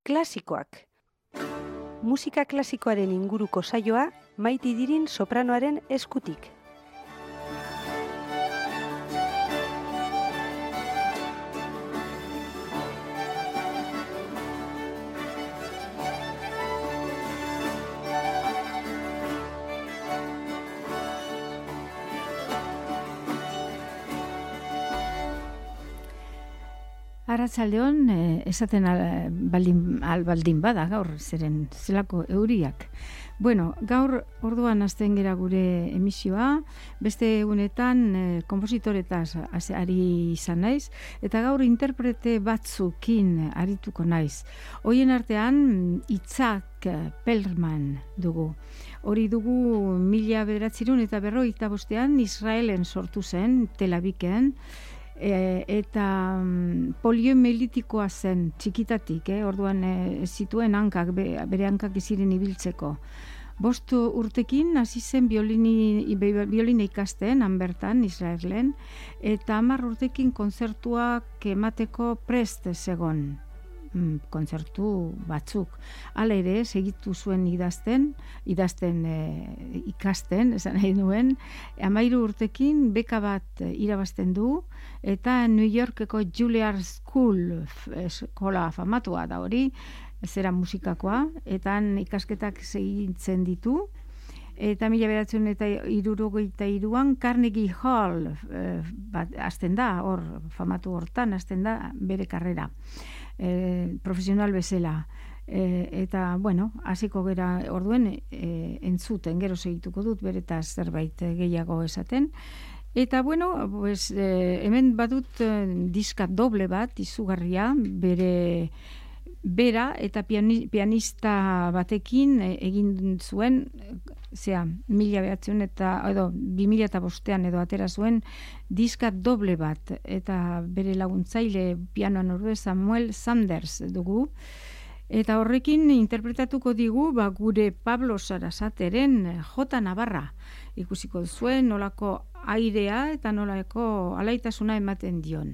klasikoak. Musika klasikoaren inguruko saioa Maite Idirin sopranoaren eskutik. Arratsaldeon, esaten baldin bada gaur, zeren zelako euriak. Bueno, gaur orduan hasten gera gure emisioa, beste egunetan konpositoretaz ari izan naiz, eta gaur interprete batzukin arituko naiz. Hoien artean, Itzhak Perlman dugu. Hori dugu 1945 Israelen sortu zen, Tel Aviven, eta poliomelitikoa zen txikitatik, orduan zituen hankak, bere hankak iziren ibiltzeko. 5 urtekin hasi zen biolina ikasten, han bertan, Israelen, eta 10 urtekin kontzertuak emateko prest zegon. Kontzertu batzuk. Hala ere, segitu zuen ikasten, esan nahi nuen, 13 urtekin beka bat irabazten du, eta New Yorkeko Juilliard School eskola famatua da hori, zera musikakoa, eta ikasketak segitzen ditu, eta 1963an Carnegie Hall hasten da, hor famatu hortan hasten da bere karrera. Profesional bezala. Eta, bueno, hasiko gera orduen entzuten, gero segituko dut beretaz zerbait gehiago esaten. Eta, bueno, pues, hemen badut diska doble bat, izugarria, bera eta pianista batekin egin zuen, 2005 edo atera zuen diska doble bat, eta bere laguntzaile pianoan ordue Samuel Sanders dugu, eta horrekin interpretatuko digu gure Pablo Sarasateren J. Navarra. Ikusiko zuen nolako airea eta nolako alaitasuna ematen dion.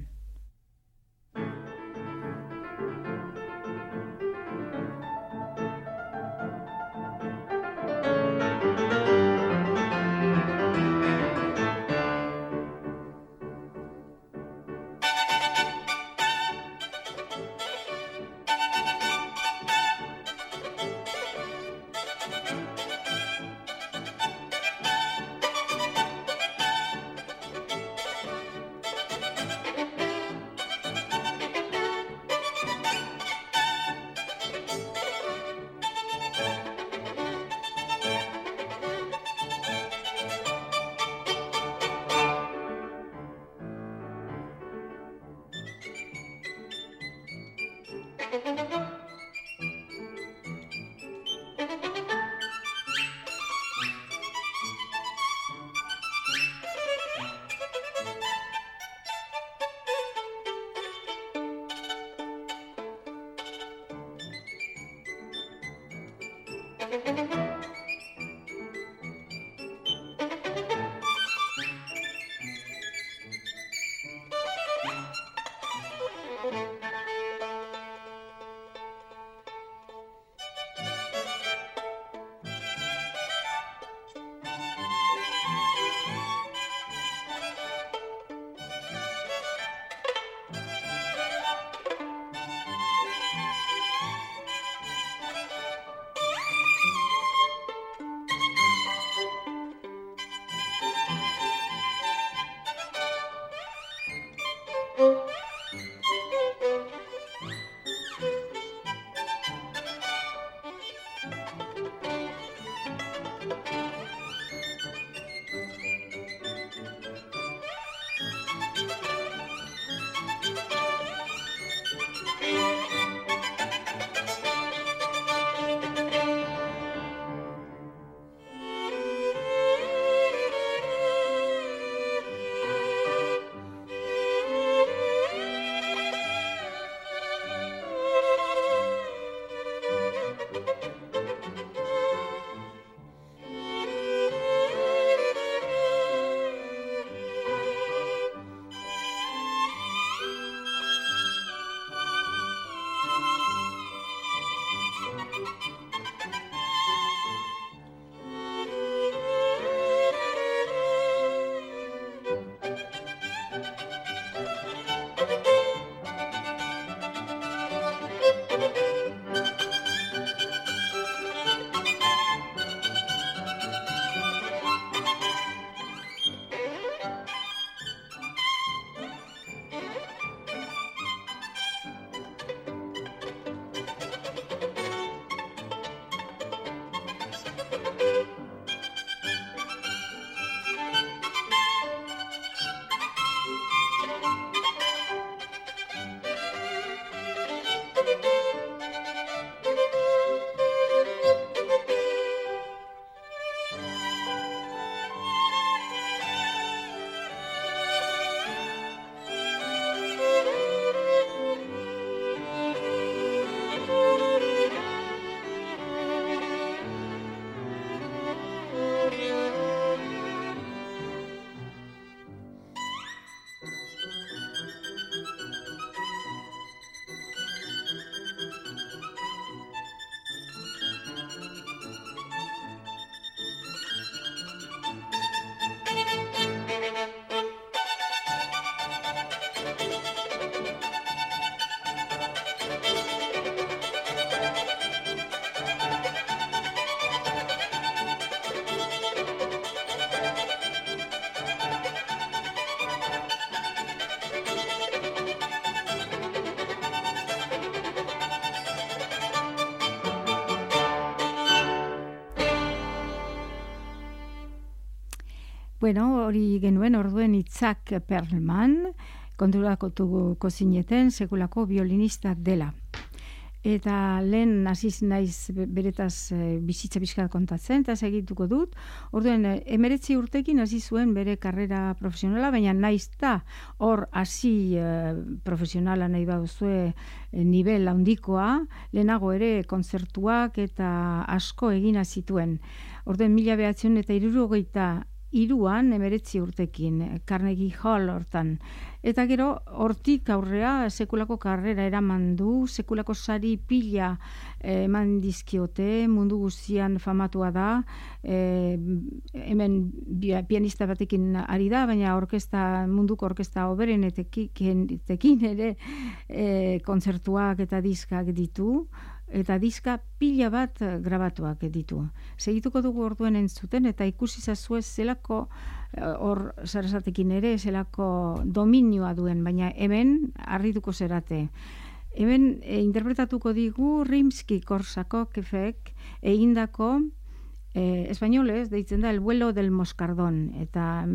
Bueno, hori genuen orduen Itzhak Perlman, konturatuko zineten sekulako violinista dela. Eta lehen hasiz naiz beretaz bizitza bizkat kontatzen, eta segituko dut. Orduen, 19 urtekin hasi zuen bere karrera profesionala, baina naiz da hor hasi profesionala nahi baduzue nivel handikoa, lehenago ere kontzertuak eta asko egina zituen. Orduen, 1973an, 19 urtekin, Carnegie Hall hortan. Eta gero, hortik aurrea sekulako karrera eraman du, sekulako sari pila eman dizkiote, mundu guztian famatua da, hemen pianista batekin ari da, baina munduko orkesta oberenetekin ere kontzertuak eta diskak ditu, eta diska pila bat grabatuak ditu. Segituko dugu orduen entzuten, eta ikusi zazue zelako hor zarazatekin ere, zelako dominioa duen, baina hemen harrituko zerate. Hemen interpretatuko digu Rimsky-Korsakov egindako espainolez deitzen da El vuelo del moscardón, eta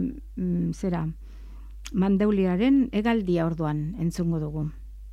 Mandeuliaren hegaldia orduan entzungo dugu.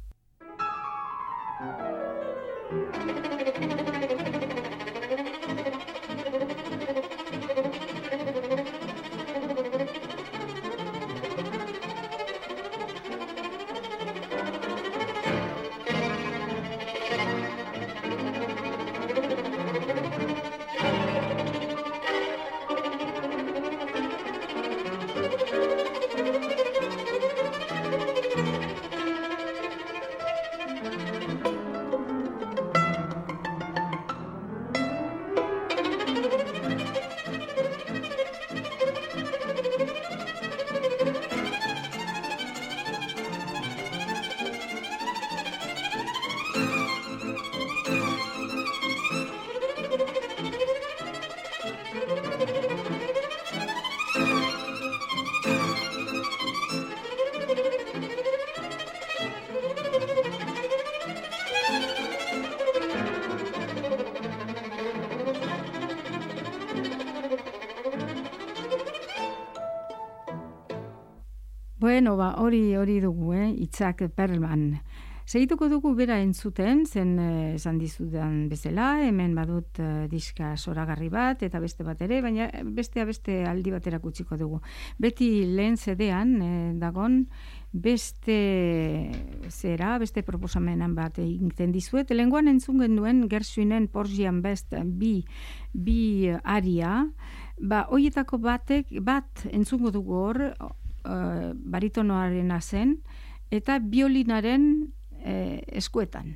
Bueno, hori dugu, Itzhak Perlman. Segituko dugu bera entzuten, zen esan dizudan bezala, hemen badut diska zoragarri bat, eta beste bat ere, baina beste aldi batera kutsiko dugu. Beti lehen CD-an dagon, beste proposamenan bat egiten dizuet. Lehengoan entzun genduen Gershwinen Porgian Best bi aria, horietako bat entzungo dugu hor, baritonoarena zen, eta biolinaren eskuetan.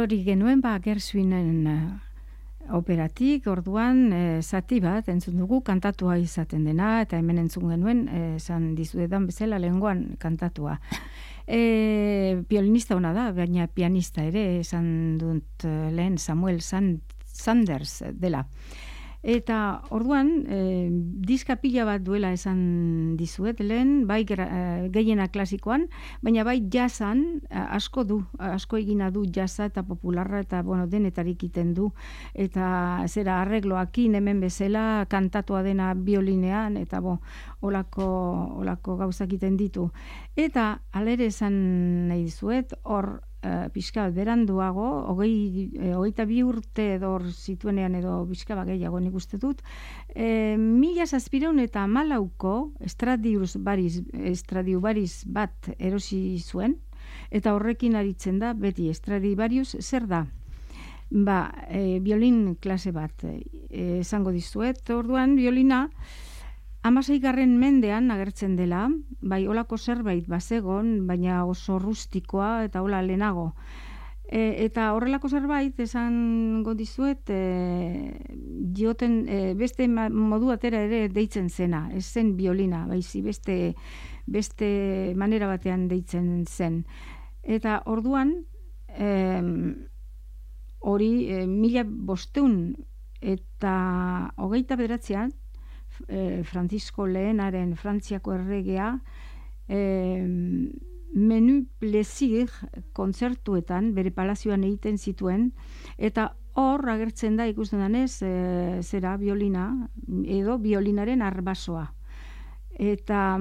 hori genuen, Gershwinen operatik, orduan zati bat entzun dugu kantatua izaten dena, eta hemen entzun genuen, esan dizuetan bezala lehengoan kantatua. Violinista ona da, baina pianista ere, esan dut lehen Samuel Sanders dela. Eta orduan, diska pila bat duela esan dizuet lehen, bai gehiena klasikoan, baina bai jazzan asko egina du jazza eta popularra eta denetarik iten du. Eta zera arregloakin hemen bezala kantatua dena biolinean, eta olako gauzak iten ditu. Eta alere esan nahi dizuet, hor pixka beranduago, 22 urte edo zituenean edo pixka gehiago nik uste dut, 1714 Stradivarius bat erosi zuen, eta horrekin aritzen da beti. Stradivarius zer da? Violin klase bat esango dizuet. Orduan, violina 16. mendean agertzen dela, bai olako zerbait bazegon, baina oso rustikoa eta hola lehenago. Eta horrelako zerbait esango dizuet, dioten beste modu atera ere deitzen zena, ez zen violina, baizi beste manera batean deitzen zen. Eta orduan, hori 1500 eta 29an, Francisco lehenaren Frantziako erregea Menu Plaisir kontzertuetan bere palazioan egiten zituen, eta hor agertzen da ikusten danez zera violina edo violinaren arbasoa. Eta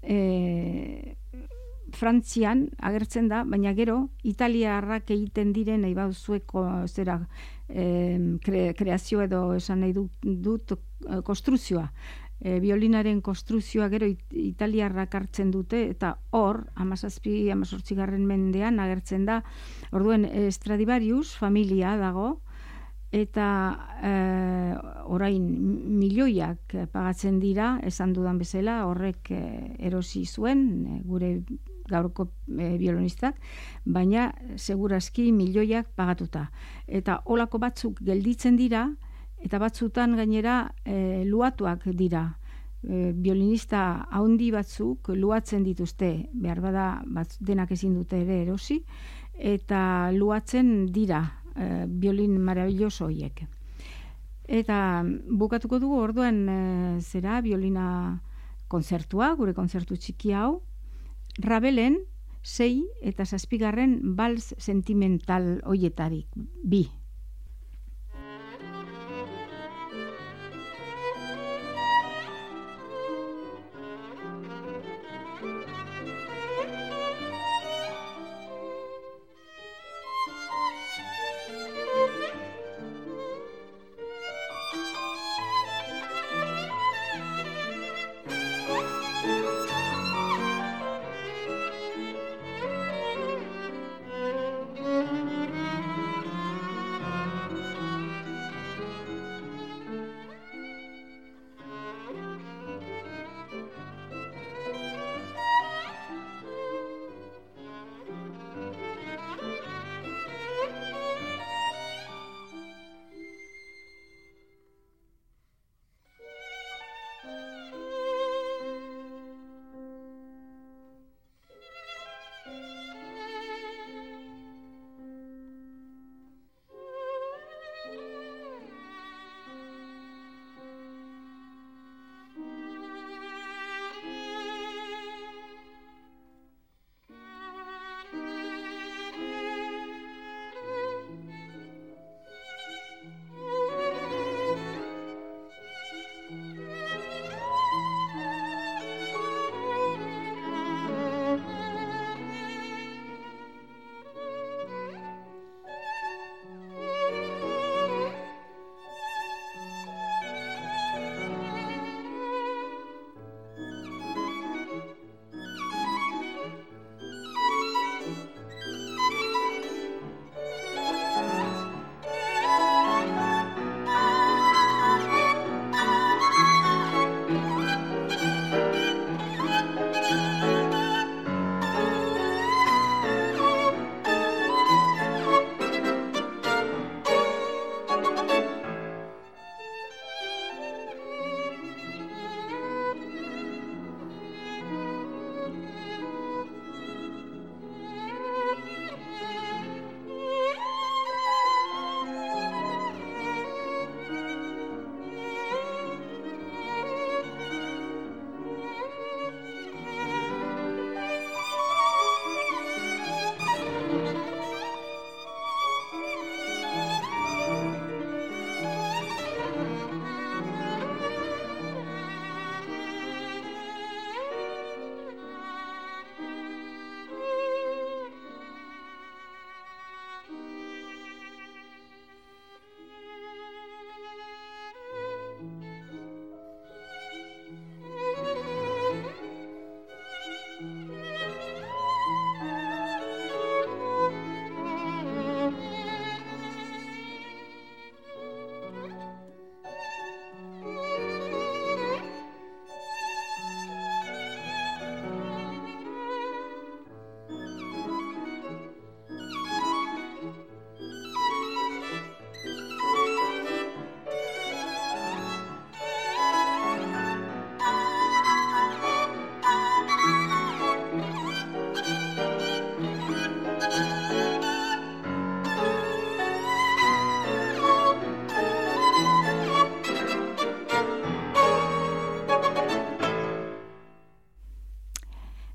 Frantzian agertzen da, baina gero italiarrak egiten diren nahi zueko zera kreazio edo esan nahi dut konstruzioa. Violinaren konstruzioa gero italiarrak hartzen dute, eta hor 17-18 mendean agertzen da. Orduen Stradivarius familia dago, eta orain milioiak pagatzen dira, esan dudan bezala, horrek erosi zuen gure gaurko violinistak, baina segurazki milioiak pagatuta. Eta olako batzuk gelditzen dira, eta batzutan gainera luatuak dira. Violinista haundi batzuk luatzen dituzte, behar bada denak ezin dute ere erosi, eta luatzen dira violin maravilloso horiek. Eta bukatuko dugu orduan zera violina kontzertua, gure kontzertu txiki hau, Rabelen 6 eta 7. Bals sentimental hoietarik 2.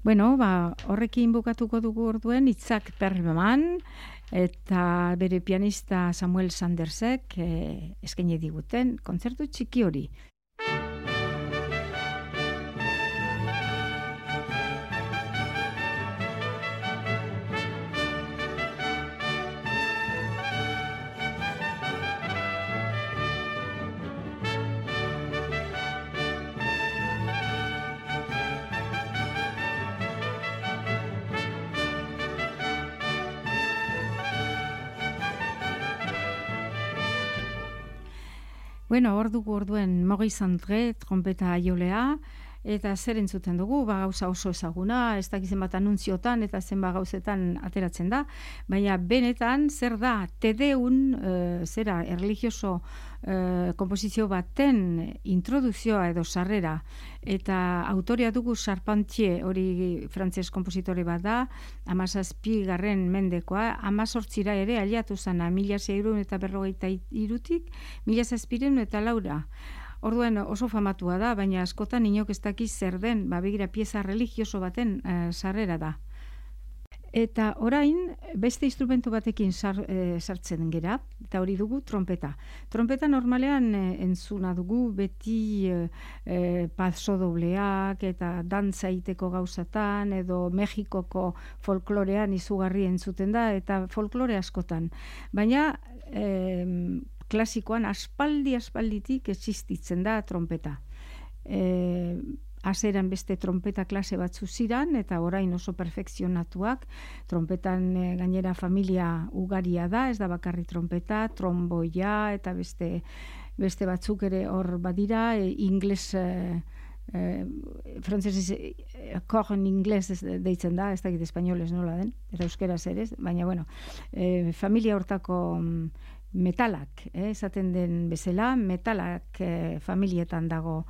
Bueno, horrekin bukatuko dugu orduen Itzhak Perlman eta bere pianista Samuel Sandersek eskaini diguten kontzertu txiki hori. Bueno, hor dugu orduen Maurice André, trompeta jolea, eta zer entzuten dugu, gauza oso ezaguna, ez dakiz zenbat anuntziotan eta zenbat gauzetan ateratzen da, baina benetan zer da, Tedeum, zera, erlijioso komposizio baten introdukzioa edo sarrera, eta autorea dugu Charpentier, hori frantses kompositore bat da, 17. mendekoa, 18 ere aliatu zana, 1653-tik, 1704 Orduan oso famatua da, baina askotan inok ez dakiz zer den, begira pieza religioso baten sarrera da. Eta orain, beste instrumentu batekin sartzen gera, eta hori dugu trompeta. Trompeta normalean entzuna dugu beti paso dobleak eta dantza egiteko gauzatan, edo Mexikoko folklorean izugarri entzuten da, eta folklore askotan. Baina klasikoan aspalditik existitzen da trompeta. Hasieran beste trompeta klase batzu ziran, eta orain oso perfekzionatuak. Trompetan gainera familia ugaria da, ez da bakarri trompeta, tromboia, eta beste batzuk ere hor badira, ingles, frantzesez, corn ingles deitzen da, ez dakit espainolez nola den, eta euskeraz ere, baina bueno, familia hortako metalak, esaten den bezala, metalak familietan dago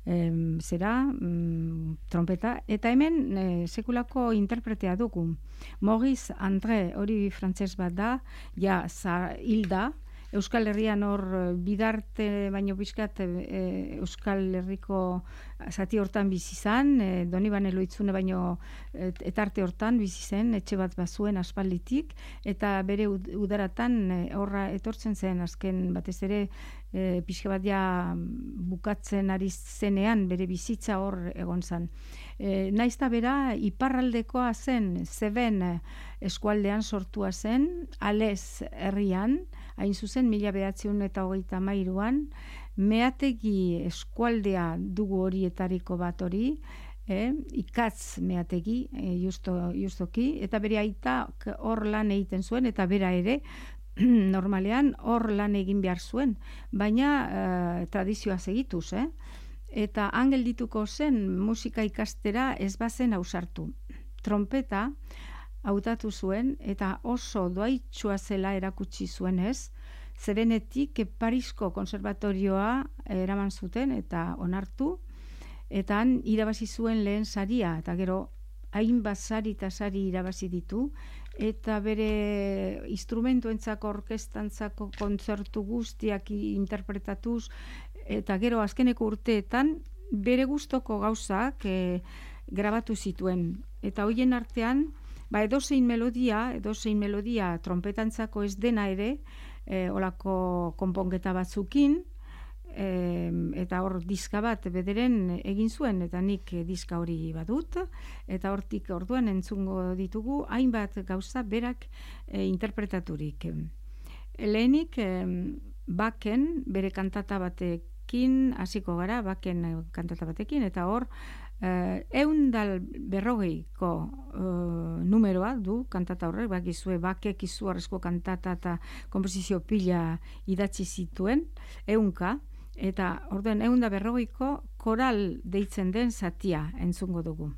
trompeta, eta hemen sekulako interpretea dugu. Maurice André, hori frantses bat da, hilda, Euskal Herrian hor bidarte, baino bizkat Euskal Herriko zati hortan bizi zen, Donibane Loitzune baino etarte hortan bizi zen, etxe bat bazuen aspalditik, eta bere udaratan horra etortzen zen, azken batez ere pixka bat ja bukatzen ari zenean bere bizitza hor egon zen. Naizta bera iparraldekoa zen, Zeben eskualdean sortua zen, Alez herrian, hain zuzen 1923an, meategi eskualdea dugu horietariko bat hori, ikatz meategi, justoki, eta bere aita hor lan egiten zuen, eta bera ere, normalean hor lan egin behar zuen, baina tradizioa segituz, eta angeldituko zen musika ikastera ez bazen ausartu. Trompeta hautatu zuen, eta oso doaitsua zela erakutsi zuenez, zerenetik Parisko konservatorioa eraman zuten eta onartu, eta han irabazi zuen lehen saria, eta gero hainbat sari eta sari irabazi ditu, eta bere instrumentuentzako, orkestantzako kontzertu guztiak interpretatuz, eta gero azkeneko urteetan bere gustoko gauzak grabatu zituen. Eta hoien artean, edozein melodia trompetantzako ez dena ere, olako konponketa batzukin, eta hor diska bat bederen egin zuen, eta nik diska hori badut, eta hortik orduan entzungo ditugu hainbat gauza berak interpretaturik. Lehenik, Baken bere kantata batekin hasiko gara, Baken kantata batekin, eta hor 140ko numeroa du kantata horrek, bakizue Bakek izugarrizko kantata eta komposizio pila idatzi zituen, 100ka, eta orduan 140ko koral deitzen den zatia entzungo dugu.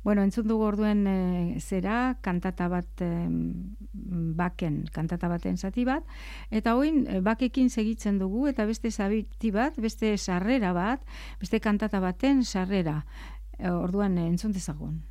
Bueno, entzun dugu orduen zera, kantata bat baken, kantata baten zati bat, eta oin bakekin segitzen dugu, eta beste zabiti bat, beste sarrera bat, beste kantata baten sarrera. Orduan entzun dezagun.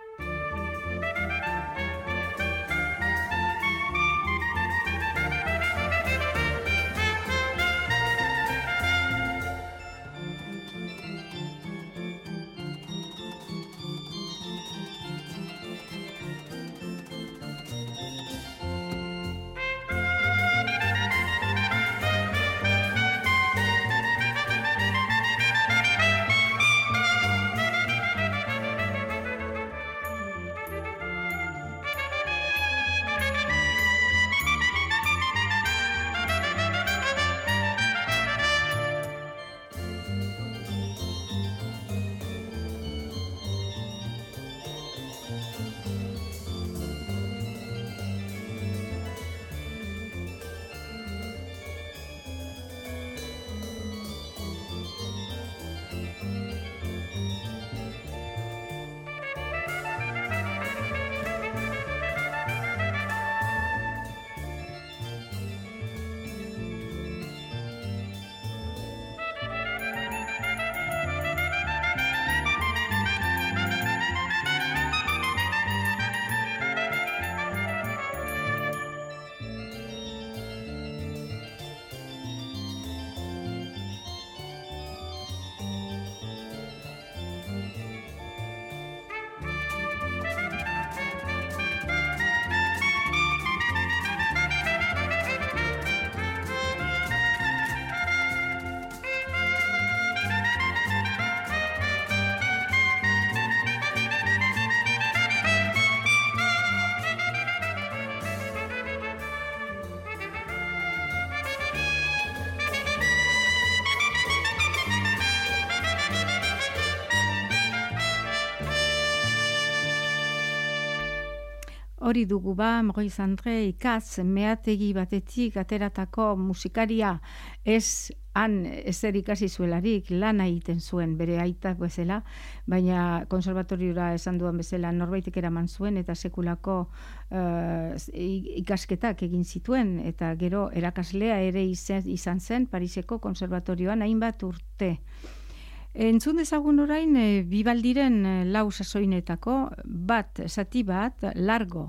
Hori dugu Moiz Andre ikaz meategi batetik ateratako musikaria, ez han ezer ikasi zuelarik lana egiten zuen bere aitak bezala, baina konservatoriora esan duan bezala norbaitek eraman zuen eta sekulako ikasketak egin zituen, eta gero erakaslea ere izan zen Pariseko konservatorioan hainbat urte. Entzun dezagun orain Bibaldiren lau sasoinetako zati bat, Largo.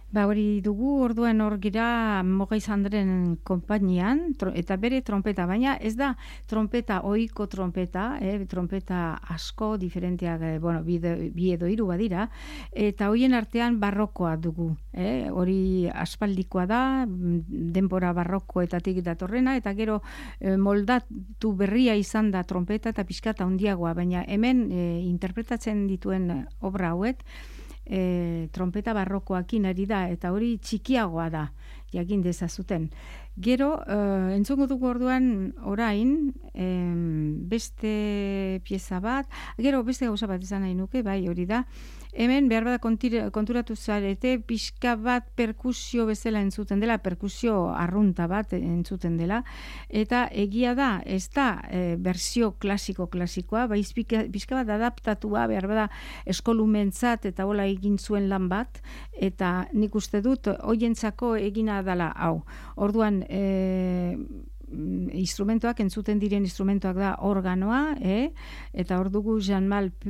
Hori dugu, orduan hor gira Mogaiz Andren konpainian, eta bere trompeta, baina ez da trompeta, ohiko trompeta, trompeta asko, diferenteak, bi edo hiru badira, eta hoien artean barrokoa dugu, hori aspaldikoa da, denbora barrokoetatik datorrena, eta gero moldatu berria izan da trompeta eta pixkata handiagoa, baina hemen interpretatzen dituen obra hauek, trompeta barrokoakin ari da, eta hori txikiagoa da, jakin dezazuten. Gero, entzungo dugu orduan orain, beste pieza bat, gero beste gauza bat izan nahi nuke, bai hori da, hemen behar bada konturatu zarete, pixka bat perkusio bezala entzuten dela, perkusio arrunta bat entzuten dela, eta egia da, ez da berzio klasikoa, baiz pixka bat adaptatua, behar bada eskolumentzat eta hola egin zuen lan bat, eta nik uste dut, hoientzako egina dela hau. Orduan, instrumentoak, entzuten diren instrumentoak da organoa, eta hor dugu Jean-Marc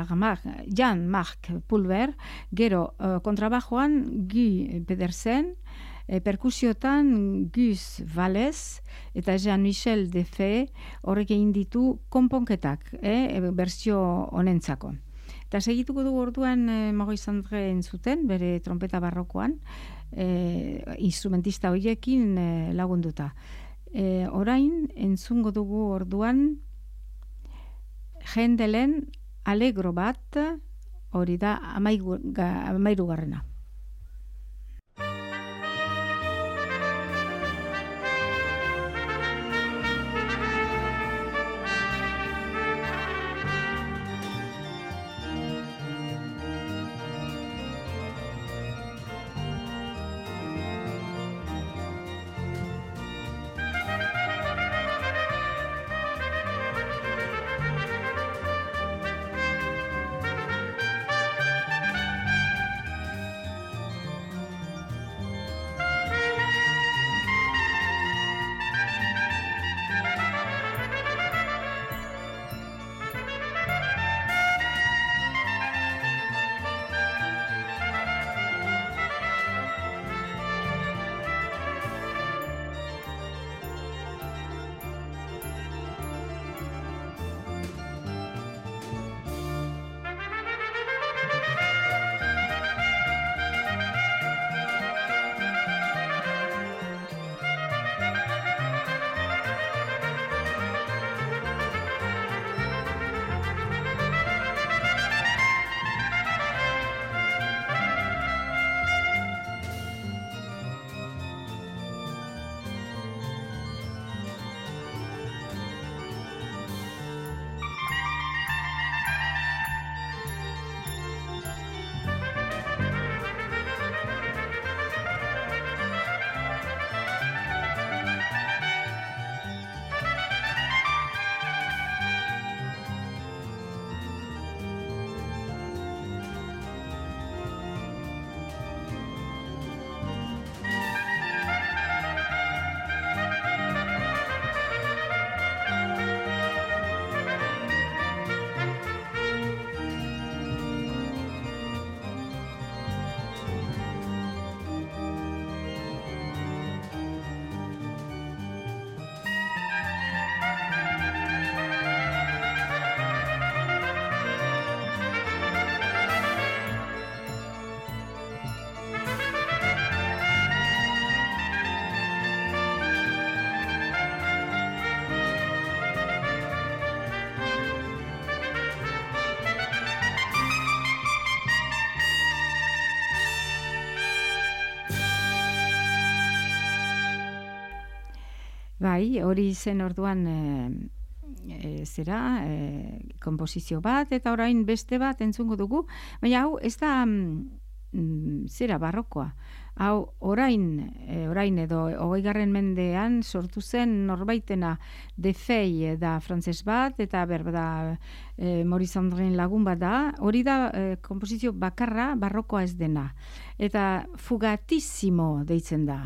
Pulver, gero kontrabajoan Guy Pedersen, perkusiotan Gus Valles eta Jean-Michel Defee horrek egin ditu konponketak, berzio honentzako. Eta segituko dugu orduan Mogaiz Andre entzuten, bere trompeta barrokoan, instrumentista horiekin lagunduta. Orain entzungo dugu orduan Händelen Allegro bat, hori da 13. Bai, hori zen orduan komposizio bat, eta orain beste bat entzungo dugu, baina hau ez da barrokoa. Hau orain edo 20. mendean sortu zen norbaitena Defee da frantses bat, eta berbada Maurice Andren lagun bat da, hori da komposizio bakarra barrokoa ez dena. Eta fugatissimo deitzen da.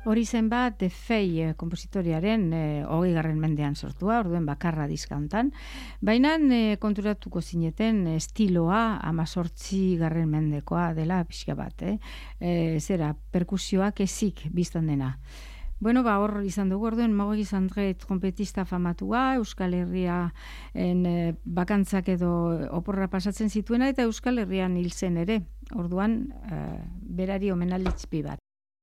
Hori zen bat De Fey kompositorearen 20. mendean sortua, orduen bakarra diska hontan. Baina konturatuko zineten estiloa 18. mendekoa dela pixka bat, zera, perkusioak ezik biztan dena. Bueno, hor izan dugu orduen Maurice André trompetista famatua, Euskal Herrian bakantzak edo oporra pasatzen zituena eta Euskal Herrian hil zen ere. Orduan berari omenaldi bat.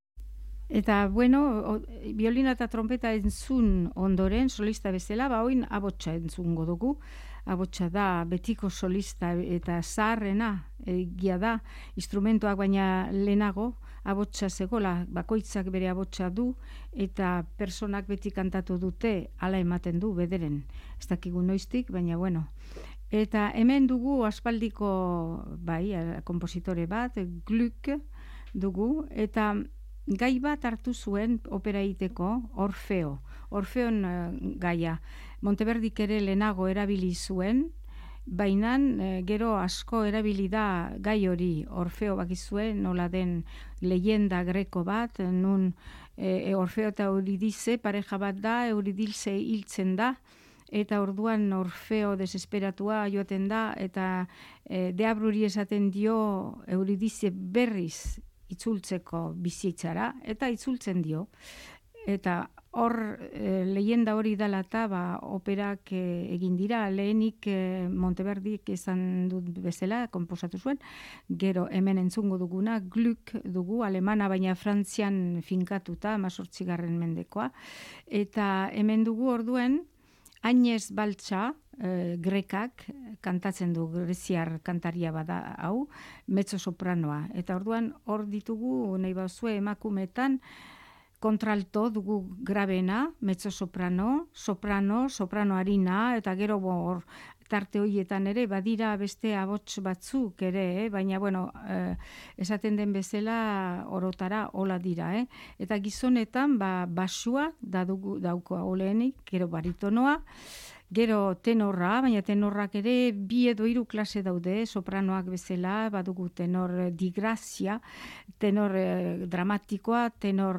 Eta bueno, biolina eta trompeta entzun ondoren solista bezala, oin abotsa entzungo dugu. Abotsa da betiko solista eta zaharrena egia da, instrumentoak baina lehenago abotsa zegola, bakoitzak bere abotsa du eta personak beti kantatu dute, hala ematen du bederen. Ez dakigu noiztik, baina bueno. Eta hemen dugu aspaldiko kompositore bat, Gluck dugu, eta gai bat hartu zuen opera egiteko, Orfeo. Orfeon gaia. Monteverdik ere lehenago erabili zuen, baina gero asko erabili da gai hori. Orfeo bakizuen nola den leyenda greko bat, nun Orfeo eta Euridice pareja bat da, Euridice hiltzen da, eta orduan Orfeo desesperatua joaten da, eta Deabruri esaten dio Euridice berriz itzultzeko bizitzara, eta itzultzen dio. Eta hor, leyenda hori dela eta operak egin dira, lehenik Monteverdik esan dut bezala, konposatu zuen, gero hemen entzungo duguna, Gluck dugu, alemana baina Frantzian finkatuta, 18. mendekoa, eta hemen dugu orduen, Agnès Baltza, grekak, kantatzen du, greziar kantaria bada hau, mezzo-sopranoa. Eta orduan hor ditugu, nahi bauzue emakumetan, kontralto dugu grabena, mezzo-soprano, soprano harina, eta gero hor tarte horietan ere, badira beste abots batzuk ere, baina bueno, esaten den bezala orotara hola dira. Eta gizonetan basua dauko olenik, gero baritonoa, gero tenorra, baina tenorrak ere 2 edo 3 klase daude, sopranoak bezala, badugu tenor di grazia, tenor dramatikoa, tenor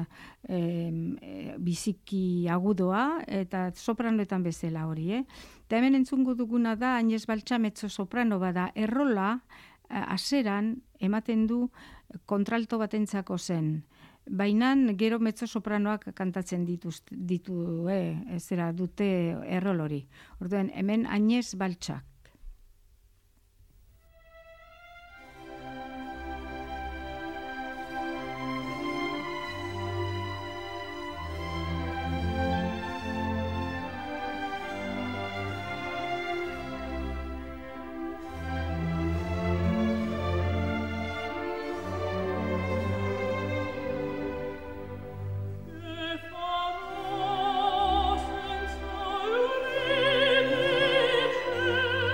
biziki agudoa, eta sopranoetan bezala hori. Eta hemen entzungo duguna da, Agnès Baltza mezzo soprano bada, errola, haseran ematen du kontralto batentzako zen. Baina gero mezzo-sopranoak kantatzen zera dute errol hori. Orduan, hemen Agnès Baltza. Senza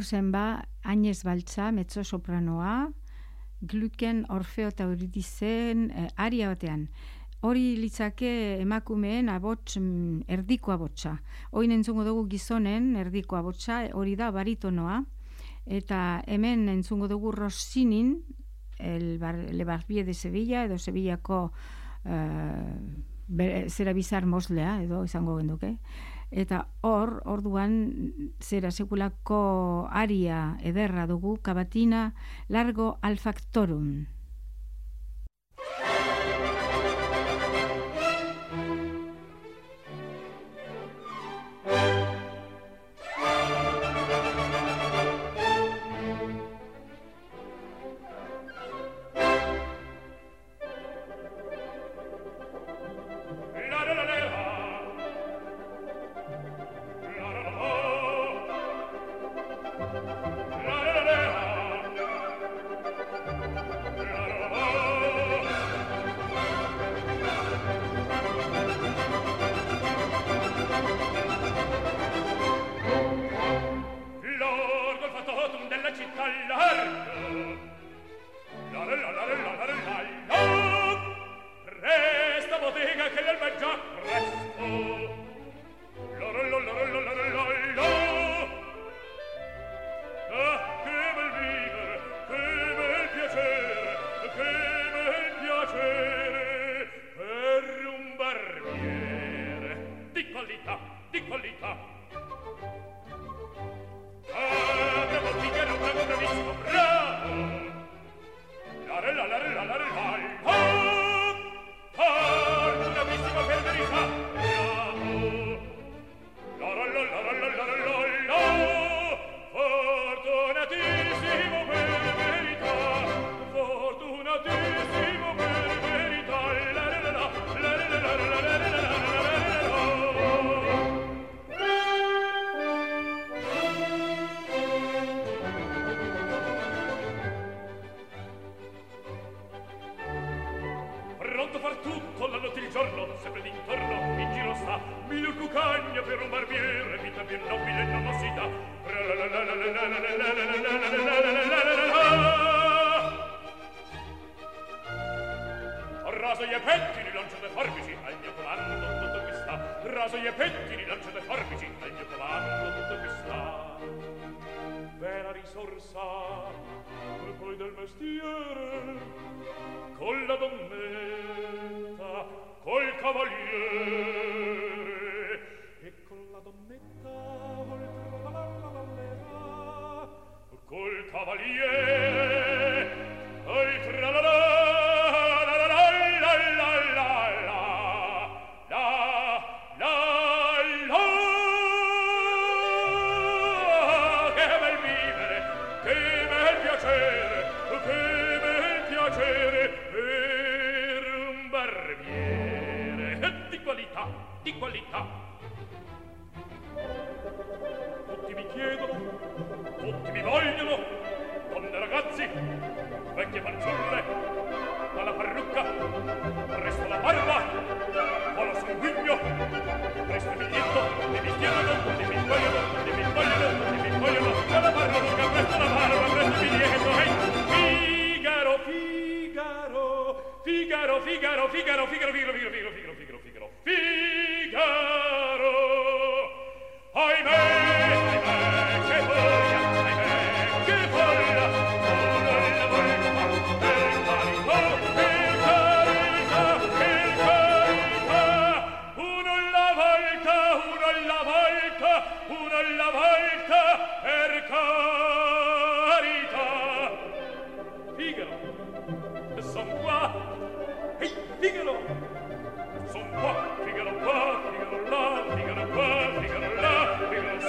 hor zen ba, Agnès Baltza, mezzo-sopranoa, Glucken, Orfeo eta Euridizen aria batean. Hori litzake emakumeen abots erdiko abotsa. Oin entzungo dugu gizonen erdiko abotsa, hori da baritonoa. Eta hemen entzungo dugu Rossinin, Le Barbier de Sevilla, edo Sevillako zera bizar moslea, edo izango genduke. Eta orduan zera sekulako aria ederra dugu, Cavatina Largo al Factorum. Figaro qua, Figaro là, Figaro qua, Figaro là, Figaro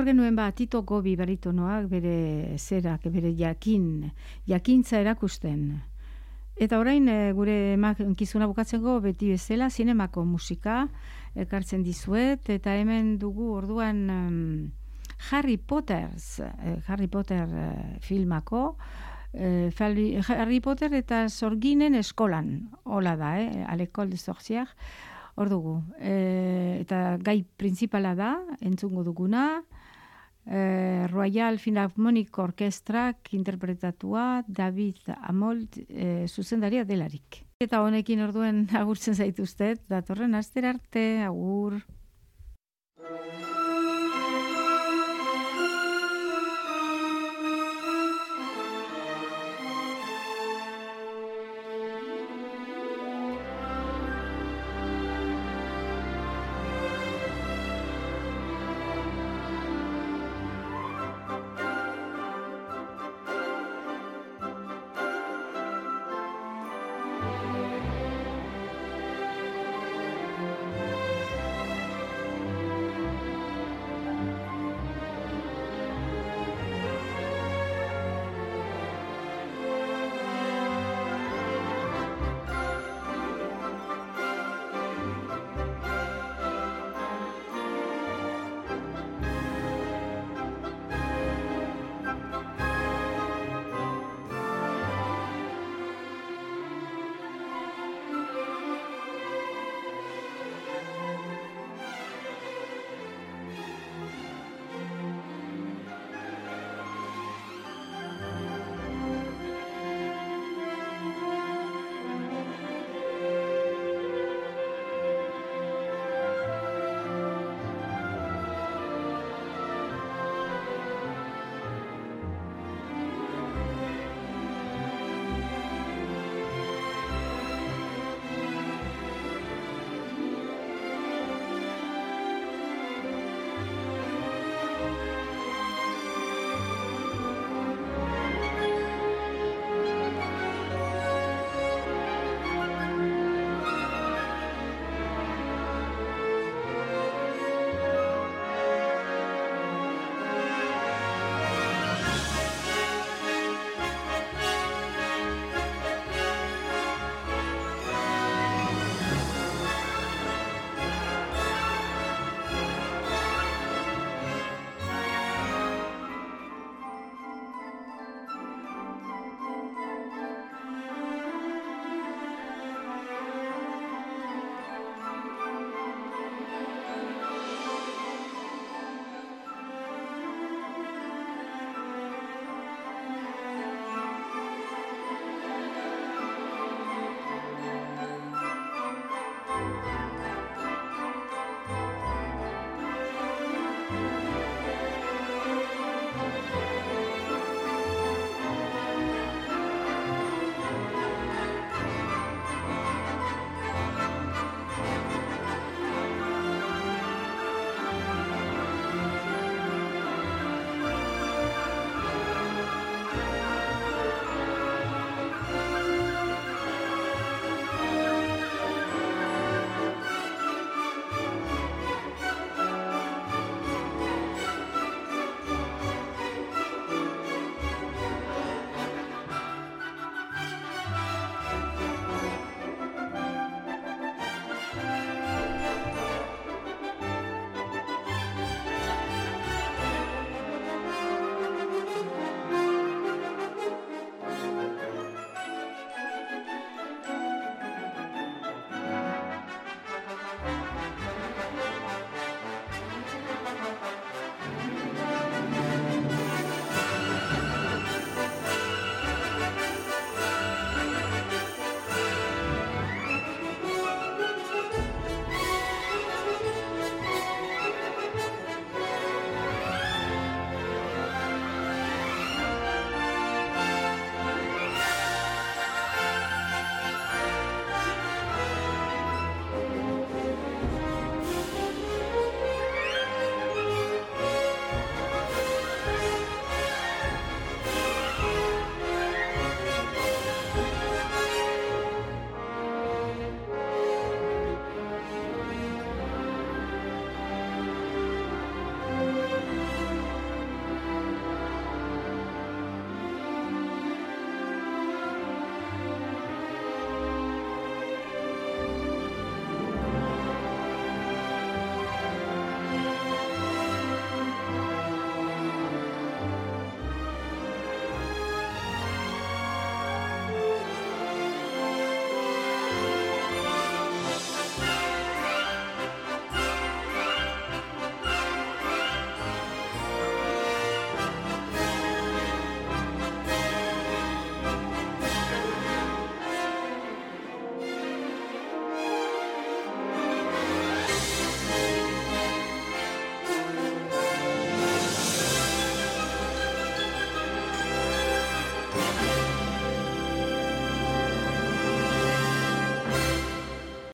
hor genuen Tito Gobi baritonoak bere zerak, bere jakintza erakusten. Eta orain gure emankizuna bukatzeko beti bezala zinemako musika ekartzen dizuet, eta hemen dugu orduan Harry Potter filmako, Harry Potter eta Sorginen eskolan, hola da, à l'école de sorcières, hor dugu. Eta gai principala da, entzungo duguna, Royal Philharmonic Orkestrak interpretatua David Amold zuzendaria delarik. Eta honekin orduen agurtzen zaituztet, datorren astera arte, agur.